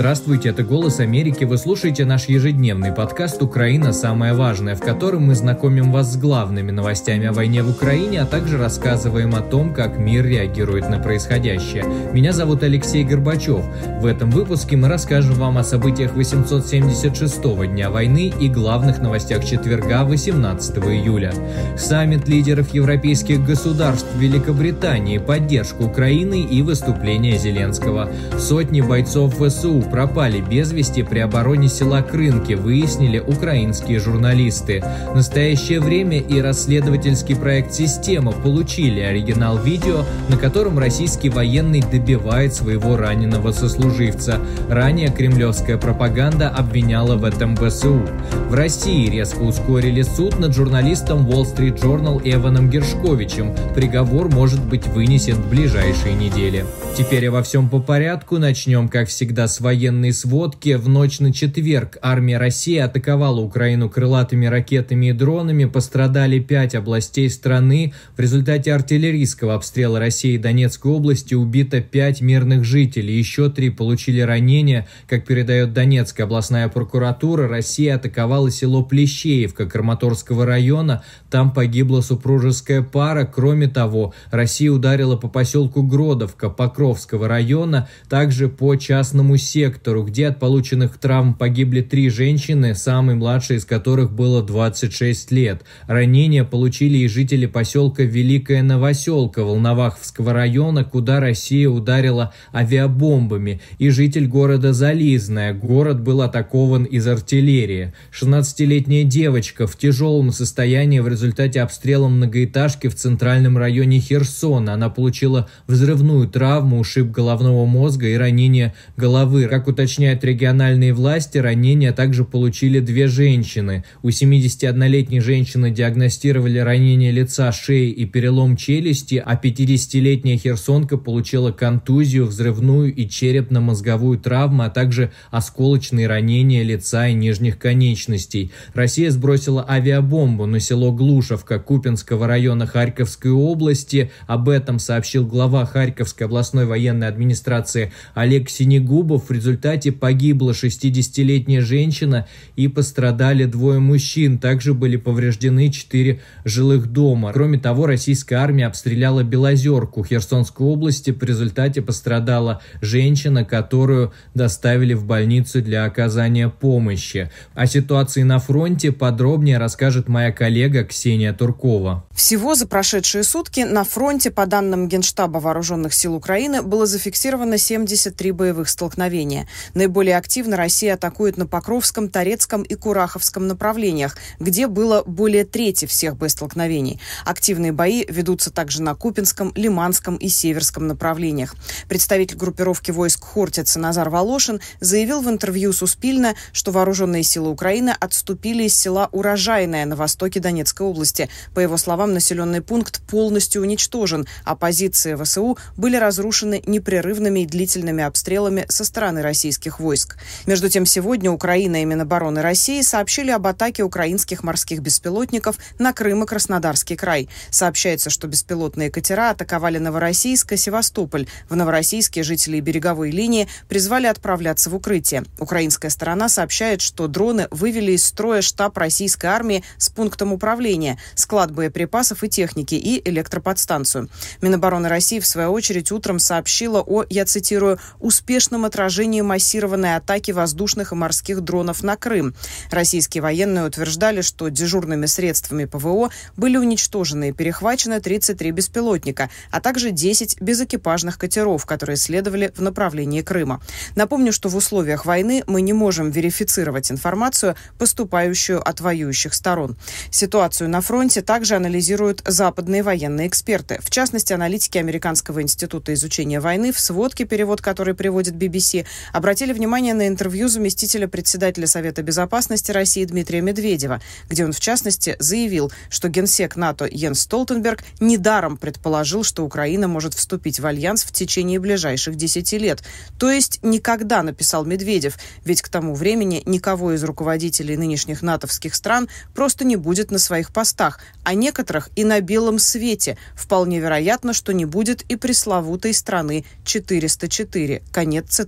Здравствуйте, это «Голос Америки». Вы слушаете наш ежедневный подкаст «Украина. Самое важное», в котором мы знакомим вас с главными новостями о войне в Украине, а также рассказываем о том, как мир реагирует на происходящее. Меня зовут Алексей Горбачев. В этом выпуске мы расскажем вам о событиях 876-го дня войны и главных новостях четверга, 18 июля. Саммит лидеров европейских государств в Великобритании, поддержку Украины и выступление Зеленского. Сотни бойцов ВСУ пропали без вести при обороне села Крынки, выяснили украинские журналисты. В настоящее время и расследовательский проект «Система» получили оригинал видео, на котором российский военный добивает своего раненого сослуживца. Ранее кремлевская пропаганда обвиняла в этом ВСУ. В России резко ускорили суд над журналистом Wall Street Journal Эваном Гершковичем. Приговор может быть вынесен в ближайшие недели. Теперь обо всем по порядку. Начнем, как всегда, с военной сводки. В ночь на четверг армия России атаковала Украину крылатыми ракетами и дронами. Пострадали 5 областей страны. В результате артиллерийского обстрела России и Донецкой области убито 5 мирных жителей. Еще 3 получили ранения. Как передает Донецкая областная прокуратура, Россия атаковала село Плещеевка Краматорского района. Там погибла супружеская пара. Кроме того, Россия ударила по поселку Гродовка Покровского района, также по частному сектору, где от полученных травм погибли 3 женщины, самой младшей из которых было 26 лет. Ранения получили и жители поселка Великая Новоселка Волноваховского района, куда Россия ударила авиабомбами, и житель города Зализное. Город был атакован из артиллерии. 16-летняя девочка в тяжелом состоянии в результате обстрела многоэтажки в центральном районе Херсона. Она получила взрывную травму, ушиб головного мозга и ранение головы. Как уточняют региональные власти, ранения также получили 2 женщины. У 71-летней женщины диагностировали ранение лица, шеи и перелом челюсти, а 50-летняя херсонка получила контузию, взрывную и черепно-мозговую травму, а также осколочные ранения лица и нижних конечностей. Россия сбросила авиабомбу на село Глушевка Купинского района Харьковской области. Об этом сообщил глава Харьковской областной военной администрации Олег Синегубов. В результате погибла 60-летняя женщина и пострадали 2 мужчин. Также были повреждены 4 жилых дома. Кроме того, российская армия обстреляла Белозерку Херсонской области. В результате пострадала женщина, которую доставили в больницу для оказания помощи. О ситуации на фронте подробнее расскажет моя коллега Ксения Туркова. Всего за прошедшие сутки на фронте, по данным Генштаба Вооруженных сил Украины, было зафиксировано 73 боевых столкновения. Наиболее активно Россия атакует на Покровском, Торецком и Кураховском направлениях, где было более трети всех боестолкновений. Активные бои ведутся также на Купинском, Лиманском и Северском направлениях. Представитель группировки войск Хортица Назар Волошин заявил в интервью Суспильне, что вооруженные силы Украины отступили из села Урожайное на востоке Донецкой области. По его словам, населенный пункт полностью уничтожен, а позиции ВСУ были разрушены непрерывными и длительными обстрелами со стороны российских войск. Между тем, сегодня Украина и Минобороны России сообщили об атаке украинских морских беспилотников на Крым и Краснодарский край. Сообщается, что беспилотные катера атаковали Новороссийск и Севастополь. В Новороссийске жители береговой линии призвали отправляться в укрытие. Украинская сторона сообщает, что дроны вывели из строя штаб российской армии с пунктом управления, склад боеприпасов и техники и электроподстанцию. Минобороны России, в свою очередь, утром сообщила о, я цитирую, «успешном отражении массированной атаки воздушных и морских дронов на Крым». Российские военные утверждали, что дежурными средствами ПВО были уничтожены и перехвачены 33 беспилотника, а также 10 безэкипажных катеров, которые следовали в направлении Крыма. Напомню, что в условиях войны мы не можем верифицировать информацию, поступающую от воюющих сторон. Ситуацию на фронте также анализируют западные военные эксперты. В частности, аналитики Американского института изучения войны, в сводке, перевод которой приводит BBC, обратили внимание на интервью заместителя председателя Совета безопасности России Дмитрия Медведева, где он, в частности, заявил, что генсек НАТО Йенс Столтенберг недаром предположил, что Украина может вступить в альянс в течение ближайших 10 лет. То есть никогда, написал Медведев, ведь к тому времени никого из руководителей нынешних натовских стран просто не будет на своих постах, а некоторых и на белом свете. Вполне вероятно, что не будет и пресловутой страны 404. Конец цитаты Медведева.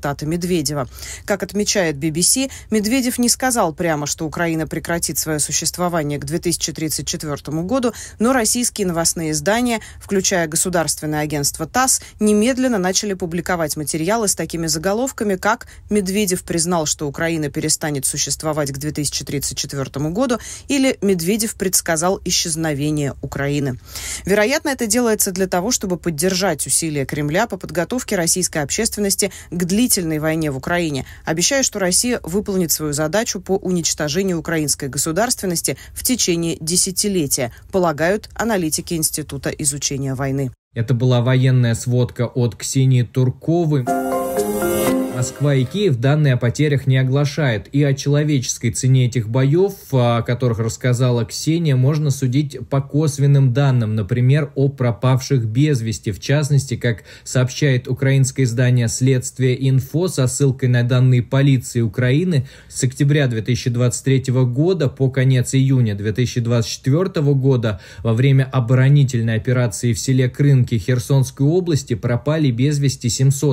Медведева. Как отмечает BBC, Медведев не сказал прямо, что Украина прекратит свое существование к 2034 году, но российские новостные издания, включая государственное агентство ТАСС, немедленно начали публиковать материалы с такими заголовками, как «Медведев признал, что Украина перестанет существовать к 2034 году» или «Медведев предсказал исчезновение Украины». Вероятно, это делается для того, чтобы поддержать усилия Кремля по подготовке российской общественности к длительной войне в Украине, обещая, что Россия выполнит свою задачу по уничтожению украинской государственности в течение десятилетия, полагают аналитики Института изучения войны. Это была военная сводка от Ксении Турковой. Москва и Киев данные о потерях не оглашает. И о человеческой цене этих боев, о которых рассказала Ксения, можно судить по косвенным данным. Например, о пропавших без вести. В частности, как сообщает украинское издание «Следствие.Инфо» со ссылкой на данные полиции Украины, с октября 2023 года по конец июня 2024 года во время оборонительной операции в селе Крынки Херсонской области пропали без вести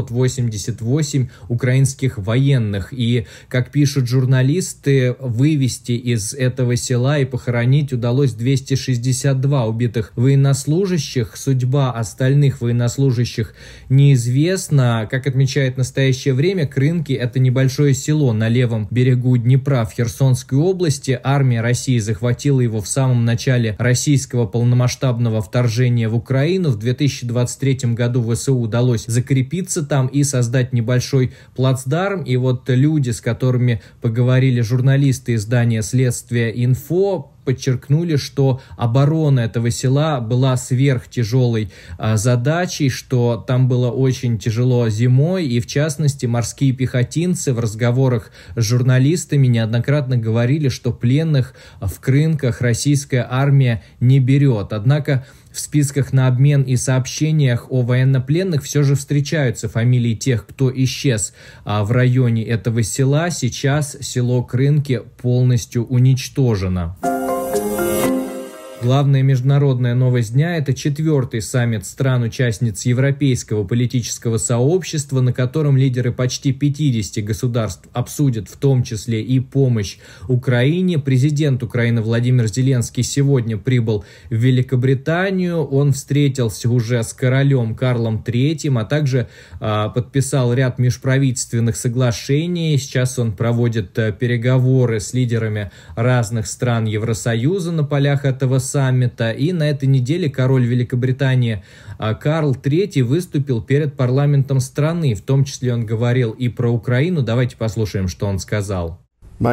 788 украинских военных. И, как пишут журналисты, вывести из этого села и похоронить удалось 262 убитых военнослужащих. Судьба остальных военнослужащих неизвестна. Как отмечает в настоящее время, Крынки — это небольшое село на левом берегу Днепра в Херсонской области. Армия России захватила его в самом начале российского полномасштабного вторжения в Украину. В 2023 году ВСУ удалось закрепиться там и создать небольшой плацдарм. И вот люди, с которыми поговорили журналисты издания «Следствие.Инфо», подчеркнули, что оборона этого села была сверхтяжелой задачей, что там было очень тяжело зимой, и в частности морские пехотинцы в разговорах с журналистами неоднократно говорили, что пленных в Крынках российская армия не берет. Однако в списках на обмен и сообщениях о военнопленных все же встречаются фамилии тех, кто исчез в районе этого села. Сейчас село Крынки полностью уничтожено. Главная международная новость дня – это 4-й саммит стран-участниц Европейского политического сообщества, на котором лидеры почти 50 государств обсудят в том числе и помощь Украине. Президент Украины Владимир Зеленский сегодня прибыл в Великобританию. Он встретился уже с королем Карлом III, а также подписал ряд межправительственных соглашений. Сейчас он проводит переговоры с лидерами разных стран Евросоюза на полях этого саммита. И на этой неделе король Великобритании Карл III выступил перед парламентом страны. В том числе он говорил и про Украину. Давайте послушаем, что он сказал. Мое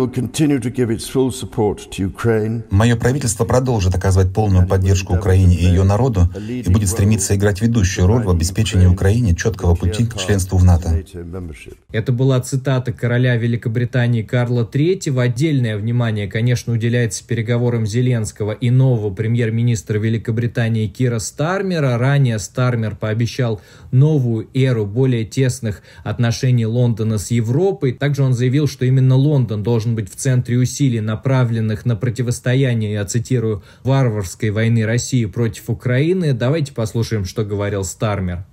правительство продолжит оказывать полную поддержку Украине и ее народу и будет стремиться играть ведущую роль в обеспечении Украине четкого пути к членству в НАТО. Это была цитата короля Великобритании Карла III. Отдельное внимание, конечно, уделяется переговорам Зеленского и нового премьер-министра Великобритании Кира Стармера. Ранее Стармер пообещал новую эру более тесных отношений Лондона с Европой. Также он заявил, что именно Лондон должен быть в центре усилий, направленных на противостояние, я цитирую, варварской войны России против Украины. Давайте послушаем, что говорил Стармер.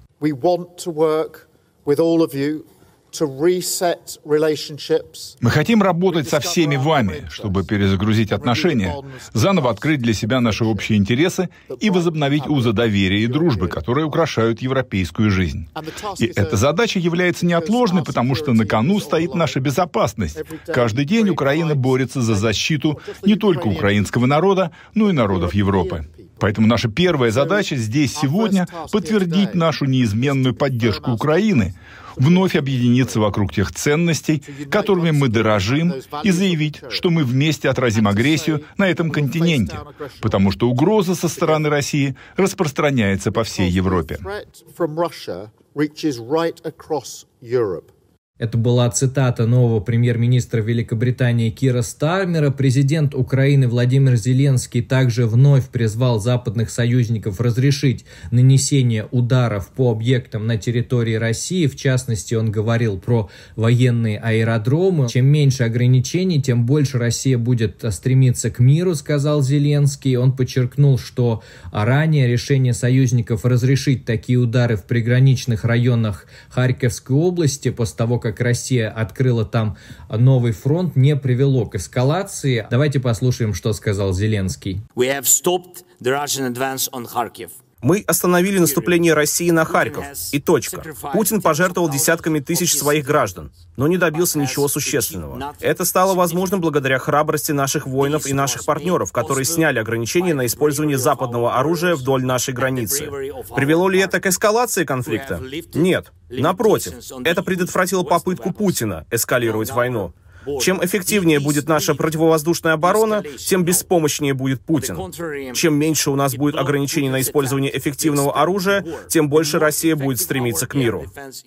Мы хотим работать со всеми вами, чтобы перезагрузить отношения, заново открыть для себя наши общие интересы и возобновить узы доверия и дружбы, которые украшают европейскую жизнь. И эта задача является неотложной, потому что на кону стоит наша безопасность. Каждый день Украина борется за защиту не только украинского народа, но и народов Европы. Поэтому наша первая задача здесь сегодня — подтвердить нашу неизменную поддержку Украины, вновь объединиться вокруг тех ценностей, которыми мы дорожим, и заявить, что мы вместе отразим агрессию на этом континенте, потому что угроза со стороны России распространяется по всей Европе. Это была цитата нового премьер-министра Великобритании Кира Стармера. Президент Украины Владимир Зеленский также вновь призвал западных союзников разрешить нанесение ударов по объектам на территории России. В частности, он говорил про военные аэродромы. Чем меньше ограничений, тем больше Россия будет стремиться к миру, сказал Зеленский. Он подчеркнул, что ранее решение союзников разрешить такие удары в приграничных районах Харьковской области после того, как как Россия открыла там новый фронт, не привело к эскалации. Давайте послушаем, что сказал Зеленский. Мы остановили наступление России на Харьков. И точка. Путин пожертвовал десятками тысяч своих граждан, но не добился ничего существенного. Это стало возможным благодаря храбрости наших воинов и наших партнеров, которые сняли ограничения на использование западного оружия вдоль нашей границы. Привело ли это к эскалации конфликта? Нет. Напротив, это предотвратило попытку Путина эскалировать войну. Чем эффективнее будет наша противовоздушная оборона, тем беспомощнее будет Путин. Чем меньше у нас будет ограничений на использование эффективного оружия, тем больше Россия будет стремиться к миру.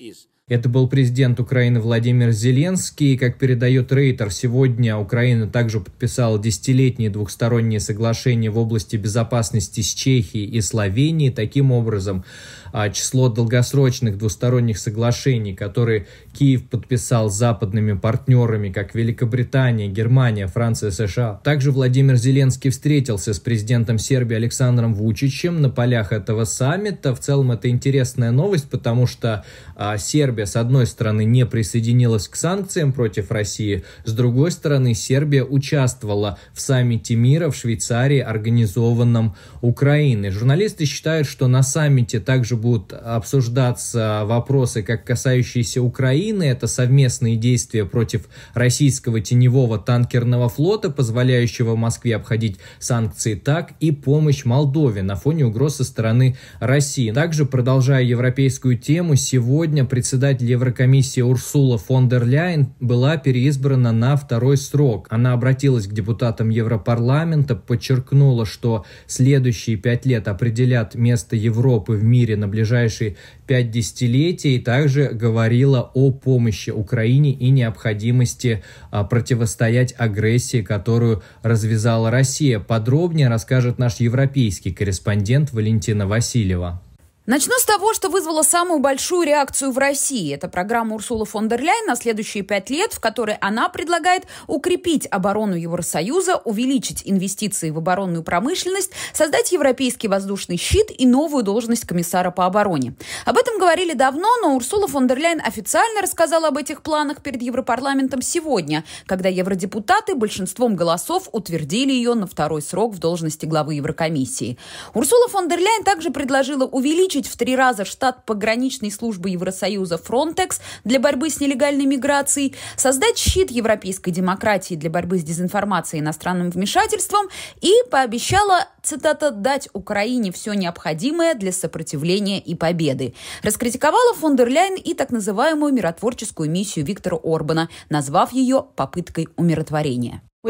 Это был президент Украины Владимир Зеленский. Как передает Рейтер, сегодня Украина также подписала десятилетние двухсторонние соглашения в области безопасности с Чехией и Словенией. Таким образом, число долгосрочных двусторонних соглашений, которые Киев подписал с западными партнерами, как Великобритания, Германия, Франция, США. Также Владимир Зеленский встретился с президентом Сербии Александром Вучичем на полях этого саммита. В целом это интересная новость, потому что Сербия, с одной стороны, не присоединилась к санкциям против России, с другой стороны, Сербия участвовала в саммите мира в Швейцарии, организованном Украиной. Журналисты считают, что на саммите также будут обсуждаться вопросы, как касающиеся Украины. Это совместные действия против российского теневого танкерного флота, позволяющего Москве обходить санкции, так и помощь Молдове на фоне угроз со стороны России. Также, продолжая европейскую тему, сегодня председатель Еврокомиссии Урсула фон дер Ляйен была переизбрана на второй срок. Она обратилась к депутатам Европарламента, подчеркнула, что следующие 5 лет определят место Европы в мире на ближайшие 5 десятилетий, и также говорила о помощи Украине и необходимости противостоять агрессии, которую развязала Россия. Подробнее расскажет наш европейский корреспондент Валентина Васильева. Начну с того, что вызвало самую большую реакцию в России. Это программа Урсулы фон дер Ляйен на следующие 5 лет, в которой она предлагает укрепить оборону Евросоюза, увеличить инвестиции в оборонную промышленность, создать европейский воздушный щит и новую должность комиссара по обороне. Об этом говорили давно, но Урсула фон дер Ляйен официально рассказала об этих планах перед Европарламентом сегодня, когда евродепутаты большинством голосов утвердили ее на второй срок в должности главы Еврокомиссии. Урсула фон дер Ляйен также предложила увеличить в 3 раза штат пограничной службы Евросоюза Frontex для борьбы с нелегальной миграцией, создать щит европейской демократии для борьбы с дезинформацией и иностранным вмешательством и пообещала, цитата, «дать Украине все необходимое для сопротивления и победы». Раскритиковала фон дер Ляйен и так называемую миротворческую миссию Виктора Орбана, назвав ее попыткой умиротворения. Мы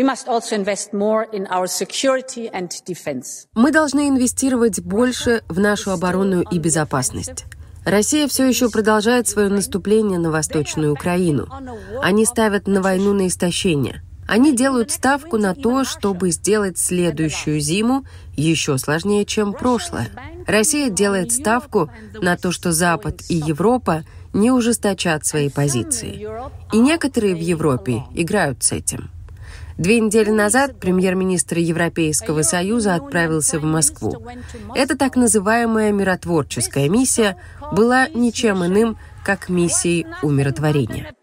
должны инвестировать больше в нашу оборону и безопасность. Россия все еще продолжает свое наступление на Восточную Украину. Они ставят на войну на истощение. Они делают ставку на то, чтобы сделать следующую зиму еще сложнее, чем прошлое. Россия делает ставку на то, что Запад и Европа не ужесточат свои позиции. И некоторые в Европе играют с этим. 2 недели назад премьер-министр Европейского Союза отправился в Москву. Эта так называемая миротворческая миссия была ничем иным, как миссией умиротворения.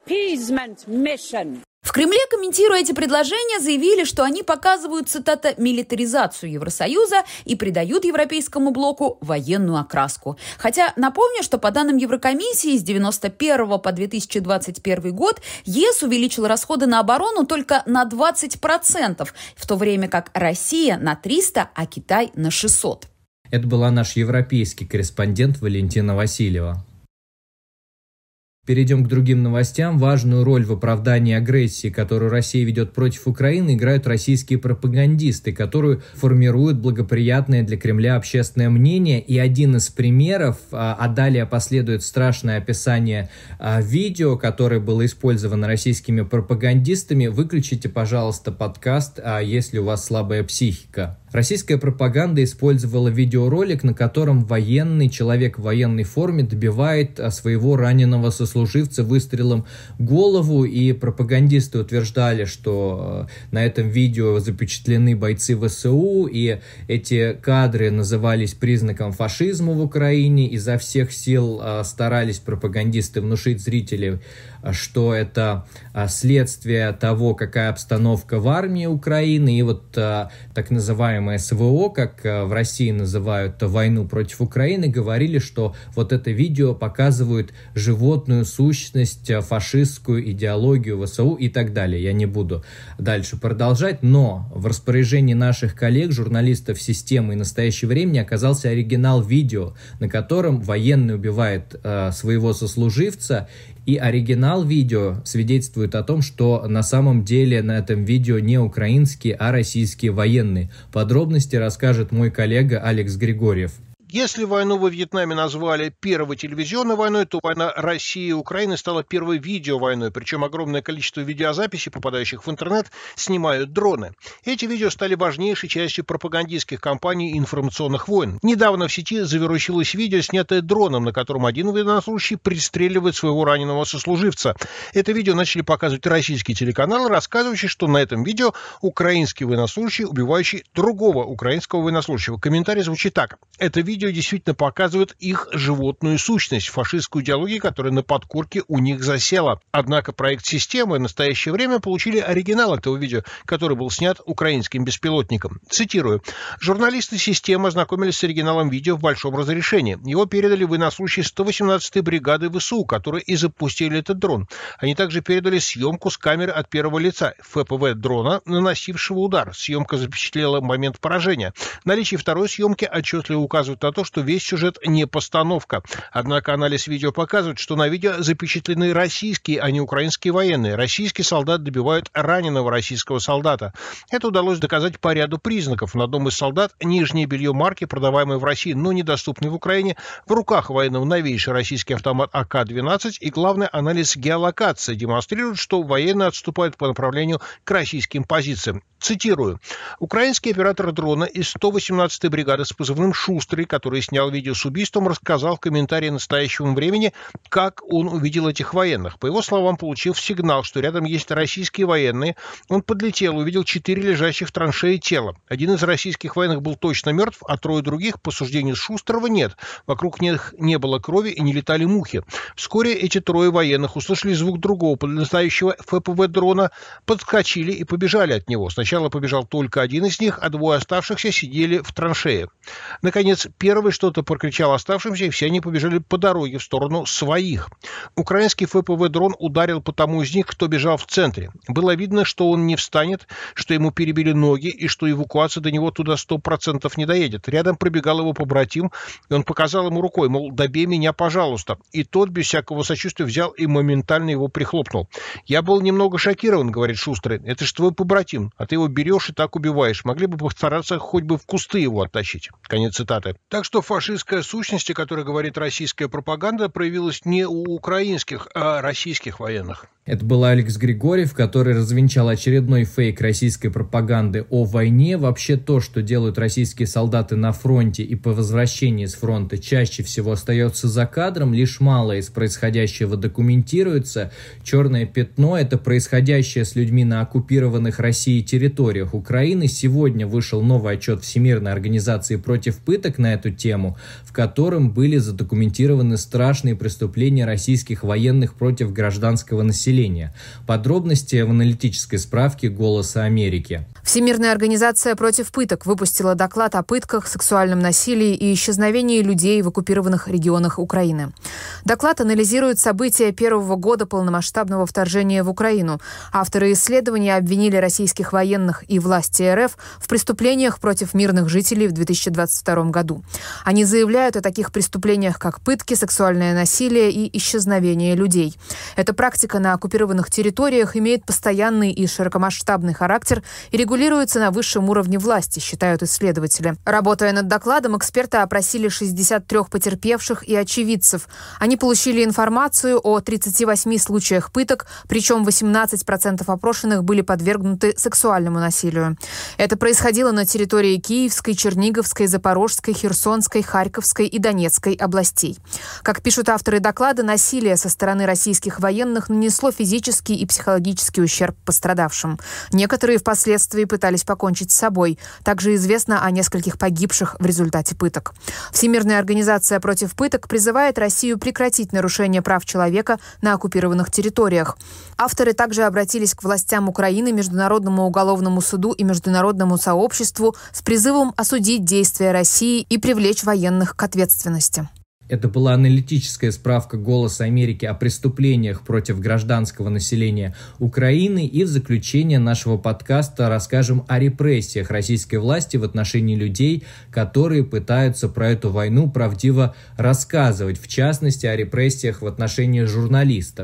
В Кремле, комментируя эти предложения, заявили, что они показывают, цитата, «милитаризацию Евросоюза» и придают европейскому блоку военную окраску. Хотя напомню, что по данным Еврокомиссии с 1991 по 2021 год ЕС увеличил расходы на оборону только на 20%, в то время как Россия на 300, а Китай на 600. Это была наш европейский корреспондент Валентина Васильева. Перейдем к другим новостям. Важную роль в оправдании агрессии, которую Россия ведет против Украины, играют российские пропагандисты, которые формируют благоприятное для Кремля общественное мнение. И один из примеров, а далее последует страшное описание видео, которое было использовано российскими пропагандистами. Выключите, пожалуйста, подкаст, если у вас слабая психика. Российская пропаганда использовала видеоролик, на котором человек в военной форме добивает своего раненого сослуживца выстрелом в голову, и пропагандисты утверждали, что на этом видео запечатлены бойцы ВСУ, и эти кадры назывались признаком фашизма в Украине. Изо всех сил старались пропагандисты внушить зрителям что это следствие того, какая обстановка в армии Украины, и вот так называемое СВО, как в России называют войну против Украины, говорили, что вот это видео показывает животную сущность, фашистскую идеологию ВСУ и так далее. Я не буду дальше продолжать, но в распоряжении наших коллег, журналистов системы и настоящего времени оказался оригинал видео, на котором военный убивает своего сослуживца, и оригинал видео свидетельствует о том, что на самом деле на этом видео не украинские, а российские военные. Подробности расскажет мой коллега Алекс Григорьев. Если войну во Вьетнаме назвали первой телевизионной войной, то война России и Украины стала первой видеовойной, причем огромное количество видеозаписей, попадающих в интернет, снимают дроны. Эти видео стали важнейшей частью пропагандистских кампаний и информационных войн. Недавно в сети завирусилось видео, снятое дроном, на котором один военнослужащий пристреливает своего раненого сослуживца. Это видео начали показывать российские телеканалы, рассказывающие, что на этом видео украинский военнослужащий, убивающий другого украинского военнослужащего. Комментарий звучит так. Это видео действительно показывает их животную сущность, фашистскую идеологию, которая на подкорке у них засела. Однако проект «Система» в настоящее время получили оригинал этого видео, который был снят украинским беспилотником. Цитирую. «Журналисты «Системы» ознакомились с оригиналом видео в большом разрешении. Его передали военнослужащие 118-й бригады ВСУ, которые и запустили этот дрон. Они также передали съемку с камеры от первого лица ФПВ дрона, наносившего удар. Съемка запечатлела момент поражения. Наличие второй съемки отчетливо указывает на то, что весь сюжет не постановка. Однако анализ видео показывает, что на видео запечатлены российские, а не украинские военные. Российский солдат добивает раненого российского солдата. Это удалось доказать по ряду признаков. На одном из солдат нижнее белье марки, продаваемое в России, но недоступное в Украине. В руках военного новейший российский автомат АК-12. И главный анализ геолокации демонстрирует, что военные отступают по направлению к российским позициям. Цитирую. Украинский оператор дрона из 118-й бригады с позывным «Шустрый», который снял видео с убийством, рассказал в комментарии настоящего времени, как он увидел этих военных. По его словам, получив сигнал, что рядом есть российские военные, он подлетел, увидел 4 лежащих в траншее тела. Один из российских военных был точно мертв, а 3 других, по суждению Шустрого, нет. Вокруг них не было крови и не летали мухи. Вскоре эти 3 военных услышали звук другого подлетающего ФПВ дрона, подскочили и побежали от него. Сначала побежал только один из них, а 2 оставшихся сидели в траншее. Наконец, первый что-то прокричал оставшимся, и все они побежали по дороге в сторону своих. Украинский ФПВ-дрон ударил по тому из них, кто бежал в центре. Было видно, что он не встанет, что ему перебили ноги, и что эвакуация до него туда 100% не доедет. Рядом пробегал его побратим, и он показал ему рукой, мол, добей меня, пожалуйста. И тот без всякого сочувствия взял и моментально его прихлопнул. «Я был немного шокирован», — говорит Шустрый. «Это ж твой побратим, а ты его берешь и так убиваешь. Могли бы постараться хоть бы в кусты его оттащить». Конец цитаты. Так что фашистская сущность, о которой говорит российская пропаганда, проявилась не у украинских, а российских военных. Это был Алекс Григорьев, который развенчал очередной фейк российской пропаганды о войне. Вообще то, что делают российские солдаты на фронте и по возвращении с фронта, чаще всего остается за кадром. Лишь малое из происходящего документируется. Черное пятно – это происходящее с людьми на оккупированных Россией территориях Украины. Сегодня вышел новый отчет Всемирной организации против пыток на эту тему, в котором были задокументированы страшные преступления российских военных против гражданского населения. Подробности в аналитической справке «Голоса Америки». Всемирная организация против пыток выпустила доклад о пытках, сексуальном насилии и исчезновении людей в оккупированных регионах Украины. Доклад анализирует события первого года полномасштабного вторжения в Украину. Авторы исследования обвинили российских военных и власти РФ в преступлениях против мирных жителей в 2022 году. Они заявляют о таких преступлениях, как пытки, сексуальное насилие и исчезновение людей. Эта практика на оккупированных территориях имеет постоянный и широкомасштабный характер и регулируется на высшем уровне власти, считают исследователи. Работая над докладом, эксперты опросили 63 потерпевших и очевидцев. Они получили информацию о 38 случаях пыток, причем 18% опрошенных были подвергнуты сексуальному сексуальному насилию. Это происходило на территории Киевской, Черниговской, Запорожской, Херсонской, Харьковской и Донецкой областей. Как пишут авторы доклада, насилие со стороны российских военных нанесло физический и психологический ущерб пострадавшим. Некоторые впоследствии пытались покончить с собой. Также известно о нескольких погибших в результате пыток. Всемирная организация против пыток призывает Россию прекратить нарушение прав человека на оккупированных территориях. Авторы также обратились к властям Украины, Международному уголовному суду и международному сообществу с призывом осудить действия России и привлечь военных к ответственности. Это была аналитическая справка «Голоса Америки» о преступлениях против гражданского населения Украины. И в заключение нашего подкаста расскажем о репрессиях российской власти в отношении людей, которые пытаются про эту войну правдиво рассказывать. В частности, о репрессиях в отношении журналистов.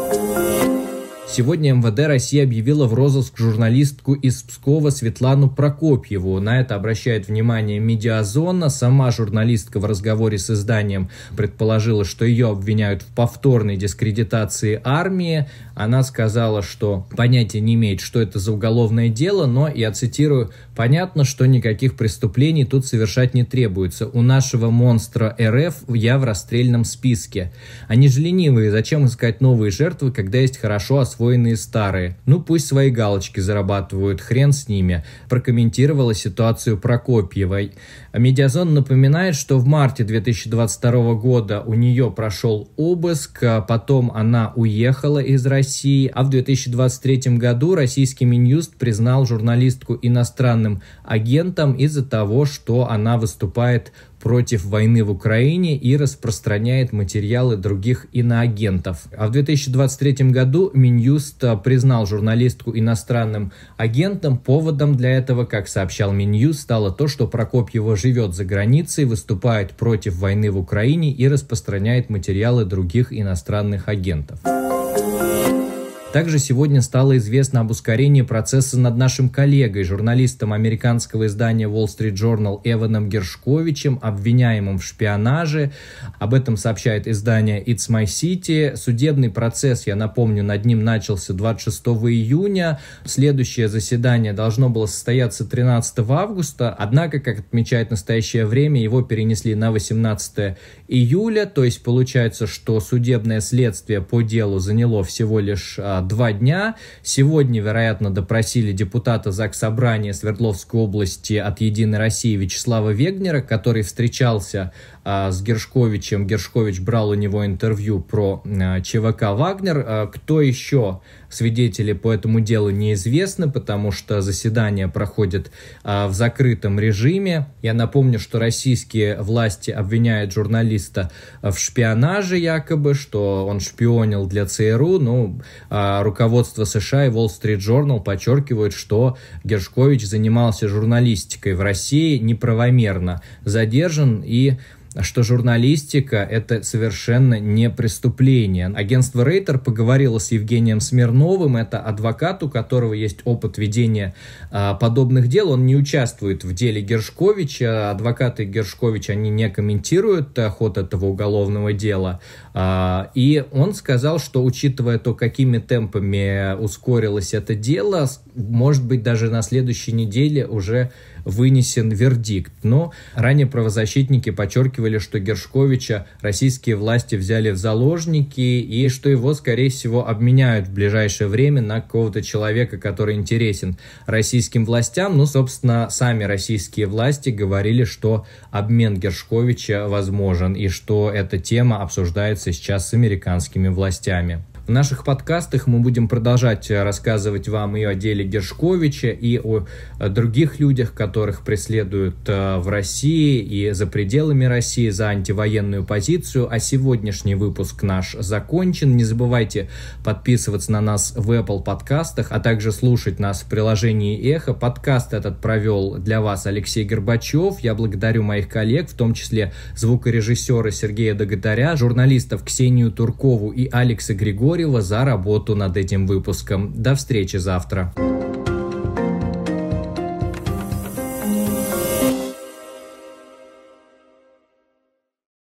Сегодня МВД России объявила в розыск журналистку из Пскова Светлану Прокопьеву. На это обращает внимание «Медиазона». Сама журналистка в разговоре с изданием предположила, что ее обвиняют в повторной дискредитации армии. Она сказала, что понятия не имеет, что это за уголовное дело, но, я цитирую, «понятно, что никаких преступлений тут совершать не требуется. У нашего монстра РФ я в расстрельном списке. Они же ленивые, зачем искать новые жертвы, когда есть хорошо освоенные старые? Ну пусть свои галочки зарабатывают, хрен с ними», прокомментировала ситуацию Прокопьевой. Медиазон напоминает, что в марте 2022 года у нее прошел обыск, потом она уехала из России, а в 2023 году российский Минюст признал журналистку иностранным агентом из-за того, что она выступает против войны в Украине и распространяет материалы других иноагентов. А в 2023 году Минюст признал журналистку иностранным агентом. Поводом для этого, как сообщал Минюст, стало то, что Прокопьева живет за границей, выступает против войны в Украине и распространяет материалы других иностранных агентов. Также сегодня стало известно об ускорении процесса над нашим коллегой, журналистом американского издания Wall Street Journal Эваном Гершковичем, обвиняемым в шпионаже. Об этом сообщает издание It's My City. Судебный процесс, я напомню, над ним начался 26 июня. Следующее заседание должно было состояться 13 августа. Однако, как отмечает настоящее время, его перенесли на 18 июля. То есть получается, что судебное следствие по делу заняло всего лишь 2 дня. Сегодня, вероятно, допросили депутата Заксобрания Свердловской области от «Единой России» Вячеслава Вегнера, который встречался с Гершковичем. Гершкович брал у него интервью про ЧВК «Вагнер». Кто еще свидетели по этому делу, неизвестно, потому что заседание проходит в закрытом режиме. Я напомню, что российские власти обвиняют журналиста в шпионаже якобы, что он шпионил для ЦРУ. Руководство США и Wall Street Journal подчеркивают, что Гершкович занимался журналистикой в России неправомерно, задержан, и что журналистика – это совершенно не преступление. Агентство Рейтер поговорило с Евгением Смирновым, это адвокат, у которого есть опыт ведения подобных дел. Он не участвует в деле Гершковича. Адвокаты Гершковича, они не комментируют ход этого уголовного дела. И он сказал, что, учитывая то, какими темпами ускорилось это дело, может быть, даже на следующей неделе уже вынесен вердикт. Но ранее правозащитники подчеркивали, что Гершковича российские власти взяли в заложники и что его, скорее всего, обменяют в ближайшее время на какого-то человека, который интересен российским властям. Собственно, сами российские власти говорили, что обмен Гершковича возможен и что эта тема обсуждается сейчас с американскими властями. В наших подкастах мы будем продолжать рассказывать вам и о деле Гершковича, и о других людях, которых преследуют в России и за пределами России за антивоенную позицию. А сегодняшний выпуск наш закончен. Не забывайте подписываться на нас в Apple подкастах, а также слушать нас в приложении Эхо. Подкаст этот провел для вас Алексей Горбачев. Я благодарю моих коллег, в том числе звукорежиссера Сергея Доготаря, журналистов Ксению Туркову и Алекса Григорьева за работу над этим выпуском. До встречи завтра.